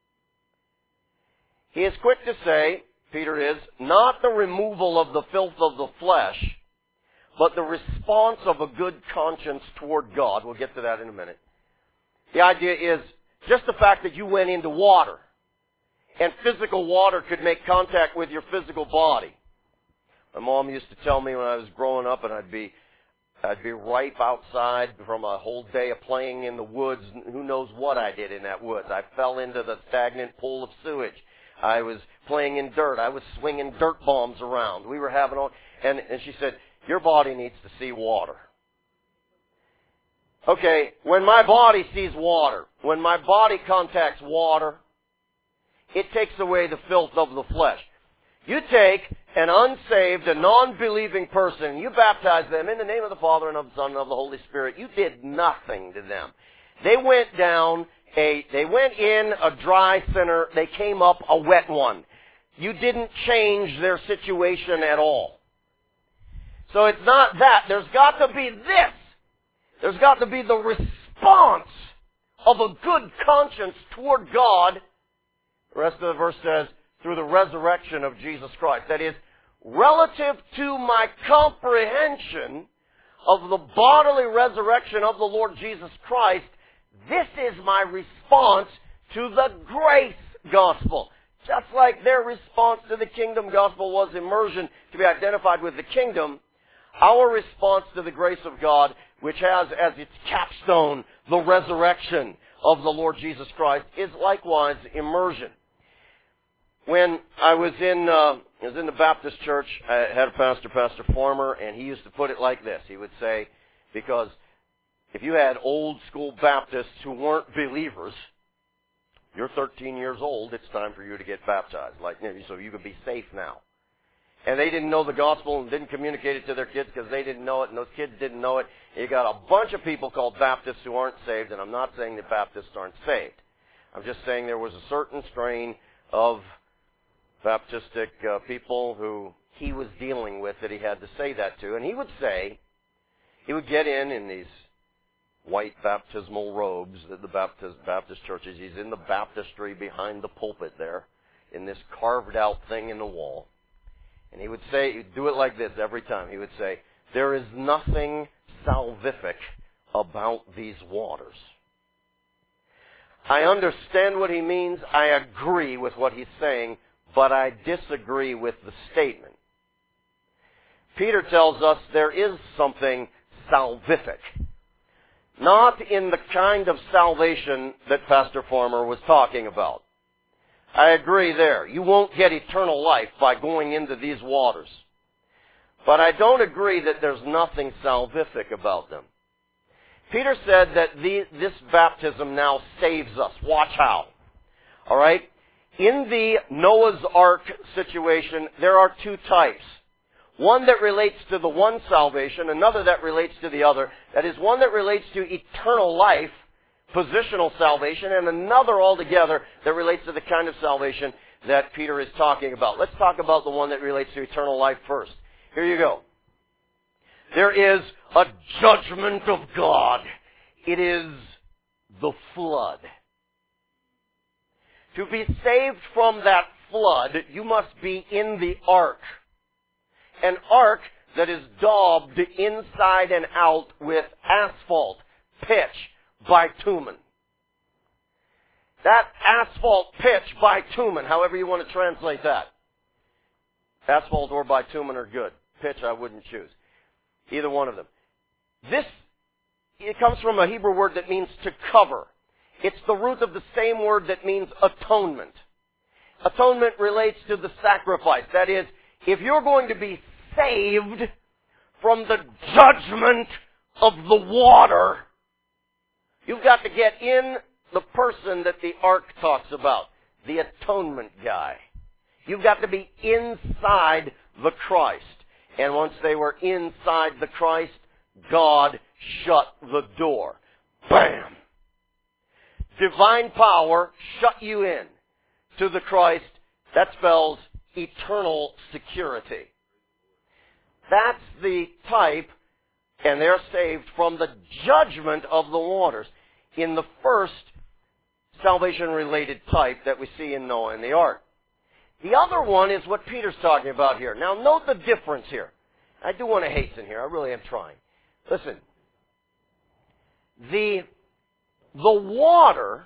He is quick to say, Peter is, not the removal of the filth of the flesh, but the response of a good conscience toward God. We'll get to that in a minute. The idea is just the fact that you went into water, and physical water could make contact with your physical body. My mom used to tell me when I was growing up, and I'd be I'd be ripe outside from a whole day of playing in the woods. Who knows what I did in that woods. I fell into the stagnant pool of sewage. I was playing in dirt. I was swinging dirt bombs around. We were having all, and, and she said, your body needs to see water. Okay, when my body sees water, when my body contacts water, it takes away the filth of the flesh. You take an unsaved, a non-believing person, you baptize them in the name of the Father and of the Son and of the Holy Spirit. You did nothing to them. They went down a, they went in a dry sinner, they came up a wet one. You didn't change their situation at all. So it's not that. There's got to be this. There's got to be the response of a good conscience toward God. The rest of the verse says, through the resurrection of Jesus Christ. That is, relative to my comprehension of the bodily resurrection of the Lord Jesus Christ, this is my response to the grace gospel. Just like their response to the kingdom gospel was immersion to be identified with the kingdom, our response to the grace of God, which has as its capstone the resurrection of the Lord Jesus Christ, is likewise immersion. When I was in, uh, I was in the Baptist church, I had a pastor, Pastor Farmer, and he used to put it like this. He would say, because if you had old school Baptists who weren't believers, you're thirteen years old, it's time for you to get baptized, like so you could be safe now. And they didn't know the gospel and didn't communicate it to their kids because they didn't know it, and those kids didn't know it. You got a bunch of people called Baptists who aren't saved, and I'm not saying that Baptists aren't saved. I'm just saying there was a certain strain of Baptistic uh, people who he was dealing with that he had to say that to. And he would say, he would get in in these white baptismal robes that the Baptist, Baptist churches, he's in the baptistry behind the pulpit there, in this carved out thing in the wall. And he would say, he'd do it like this every time. He would say, there is nothing salvific about these waters. I understand what he means. I agree with what he's saying, but I disagree with the statement. Peter tells us there is something salvific. Not in the kind of salvation that Pastor Farmer was talking about. I agree there. You won't get eternal life by going into these waters. But I don't agree that there's nothing salvific about them. Peter said that the, this baptism now saves us. Watch how. All right? In the Noah's Ark situation, there are two types. One that relates to the one salvation, another that relates to the other. That is, one that relates to eternal life, positional salvation, and another altogether that relates to the kind of salvation that Peter is talking about. Let's talk about the one that relates to eternal life first. Here you go. There is a judgment of God. It is the flood. To be saved from that flood, you must be in the ark. An ark that is daubed inside and out with asphalt, pitch, bitumen. That asphalt, pitch, bitumen, however you want to translate that. Asphalt or bitumen are good. Pitch I wouldn't choose. Either one of them. This, it comes from a Hebrew word that means to cover. It's the root of the same word that means atonement. Atonement relates to the sacrifice. That is, if you're going to be saved from the judgment of the water, you've got to get in the person that the ark talks about, the atonement guy. You've got to be inside the Christ. And once they were inside the Christ, God shut the door. Bam! Divine power shut you in to the Christ. That spells eternal security. That's the type, and they're saved from the judgment of the waters. In the first salvation-related type that we see in Noah and the ark. The other one is what Peter's talking about here. Now, note the difference here. I do want to hasten here. I really am trying. Listen. The, the water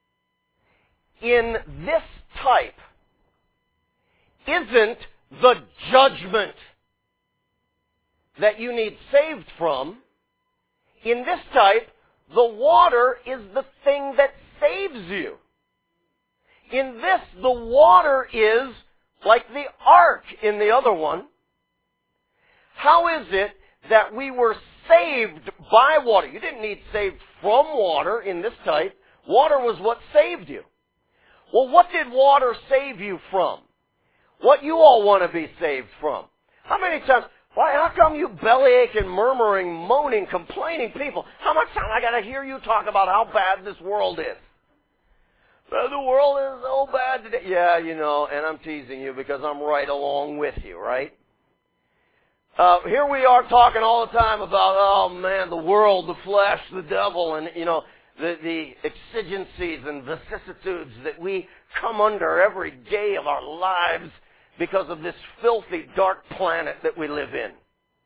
in this type isn't the judgment that you need saved from. In this type, the water is the thing that saves you. In this, the water is like the ark in the other one. How is it that we were saved by water? You didn't need saved from water in this type. Water was what saved you. Well, what did water save you from? What you all want to be saved from? How many times... Why, how come you bellyaching, murmuring, moaning, complaining people? How much time I got to hear you talk about how bad this world is? Well, the world is so bad today. Yeah, you know, and I'm teasing you because I'm right along with you, right? Uh, here we are talking all the time about, oh man, the world, the flesh, the devil, and, you know, the, the exigencies and vicissitudes that we come under every day of our lives because of this filthy, dark planet that we live in.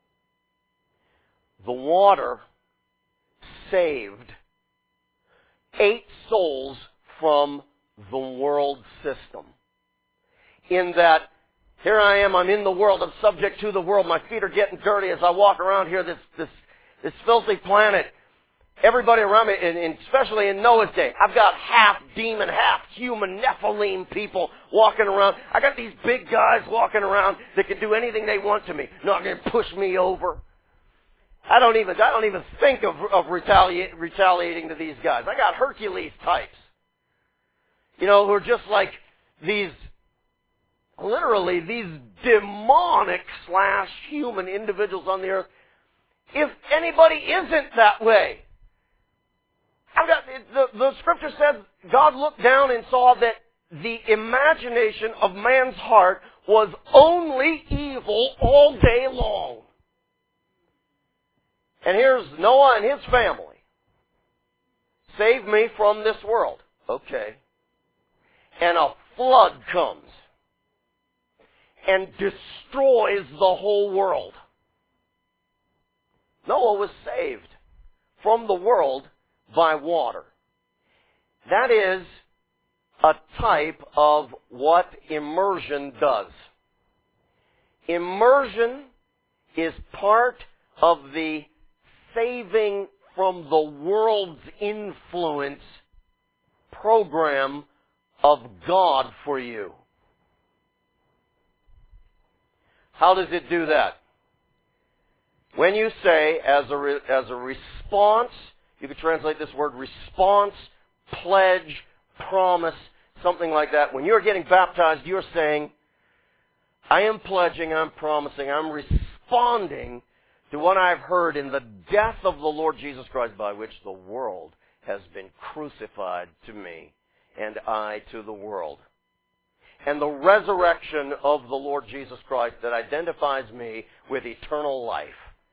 The water saved eight souls from the world system. In that, here I am, I'm in the world, I'm subject to the world, my feet are getting dirty as I walk around here, this, this, this filthy planet. Everybody around me, and, and especially in Noah's day, I've got half demon, half human Nephilim people walking around. I got these big guys walking around that can do anything they want to me. Not going to push me over. I don't even, I don't even think of, of retaliate, retaliating to these guys. I got Hercules types. You know, who are just like these, literally these demonic slash human individuals on the earth. If anybody isn't that way, I've got, the, the scripture says God looked down and saw that the imagination of man's heart was only evil all day long. And here's Noah and his family. Save me from this world. Okay. And a flood comes and destroys the whole world. Noah was saved from the world by water. That is a type of what immersion does. Immersion is part of the saving from the world's influence program of God for you. How does it do that? When you say, as a, re, as a response, you could translate this word response, pledge, promise, something like that. When you're getting baptized, you're saying, I am pledging, I'm promising, I'm responding to what I've heard in the death of the Lord Jesus Christ by which the world has been crucified to me and I to the world. And the resurrection of the Lord Jesus Christ that identifies me with eternal life.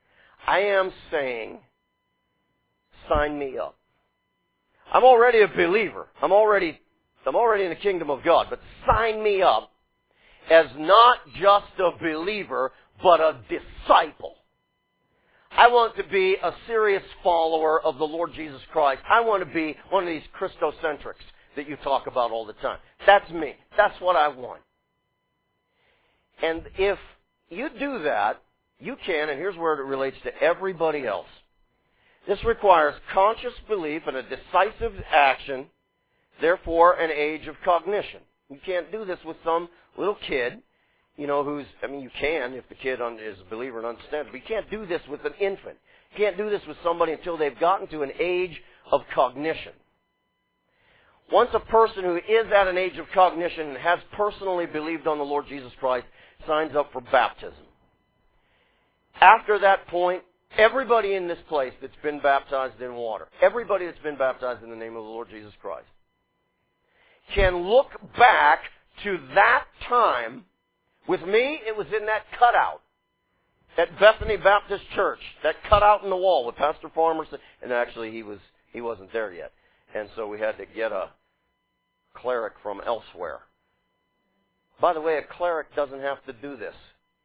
I am saying, sign me up. I'm already a believer. I'm already, I'm already in the kingdom of God. But sign me up as not just a believer, but a disciple. I want to be a serious follower of the Lord Jesus Christ. I want to be one of these Christocentrics that you talk about all the time. That's me. That's what I want. And if you do that, you can, and here's where it relates to everybody else. This requires conscious belief and a decisive action, therefore an age of cognition. You can't do this with some little kid, you know, who's, I mean, you can if the kid is a believer and understands, but you can't do this with an infant. You can't do this with somebody until they've gotten to an age of cognition. Once a person who is at an age of cognition and has personally believed on the Lord Jesus Christ signs up for baptism. After that point, everybody in this place that's been baptized in water, everybody that's been baptized in the name of the Lord Jesus Christ, can look back to that time. With me, it was in that cutout at Bethany Baptist Church, that cutout in the wall with Pastor Farmer, and actually he was he wasn't there yet, and so we had to get a cleric from elsewhere. By the way, a cleric doesn't have to do this.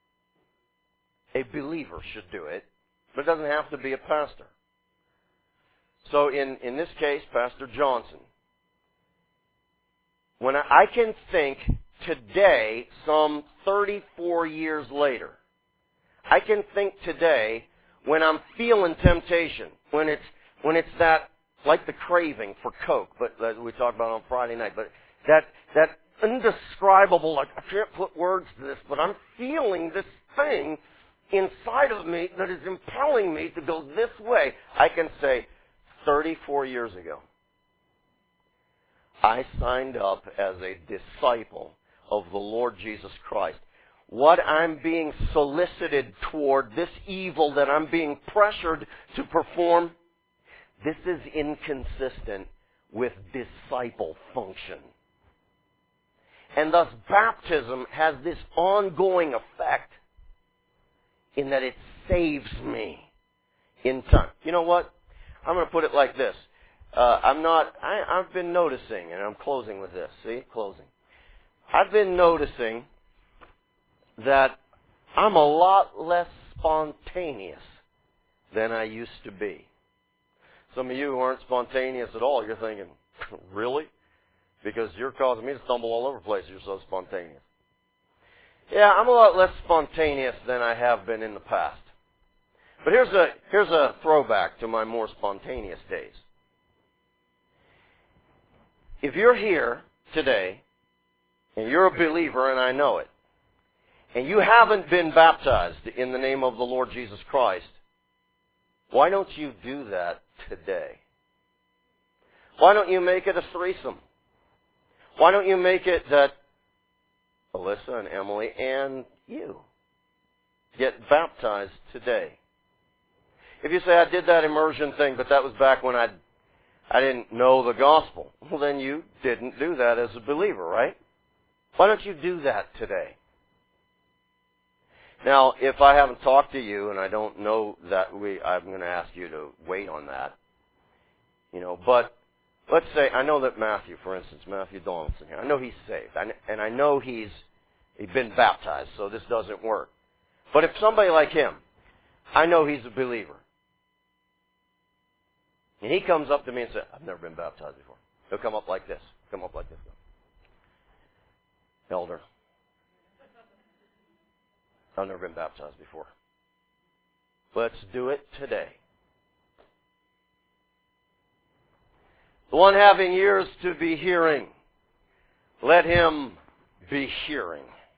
A believer should do it, but it doesn't have to be a pastor. So in, in this case, Pastor Johnson, when I, I can think today, some thirty-four years later, I can think today when I'm feeling temptation, when it's when it's that, like the craving for Coke, but that we talked about on Friday night, but that that indescribable, like I can't put words to this, but I'm feeling this thing inside of me that is impelling me to go this way. I can say, thirty-four years ago, I signed up as a disciple of the Lord Jesus Christ. What I'm being solicited toward, this evil that I'm being pressured to perform, this is inconsistent with disciple function. And thus baptism has this ongoing effect in that it saves me in time. You know what? I'm going to put it like this. Uh, I'm not, I, I've been noticing, and I'm closing with this. See? Closing. I've been noticing that I'm a lot less spontaneous than I used to be. Some of you who aren't spontaneous at all, you're thinking, really? Because you're causing me to stumble all over the place. You're so spontaneous. Yeah, I'm a lot less spontaneous than I have been in the past. But here's a, here's a throwback to my more spontaneous days. If you're here today, and you're a believer, and I know it, and you haven't been baptized in the name of the Lord Jesus Christ, why don't you do that today? Why don't you make it a threesome? Why don't you make it that Alyssa and Emily and you get baptized today? If you say, I did that immersion thing, but that was back when I I didn't know the gospel, well, then you didn't do that as a believer, right? Why don't you do that today? Now, if I haven't talked to you and I don't know that, we, I'm going to ask you to wait on that. You know, but let's say, I know that Matthew, for instance, Matthew Donaldson here, I know he's saved. And I know he's, he's been baptized, so this doesn't work. But if somebody like him, I know he's a believer, and he comes up to me and says, I've never been baptized before. He'll come up like this. Come up like this. Elder, I've never been baptized before. Let's do it today. The one having ears to be hearing, let him be hearing.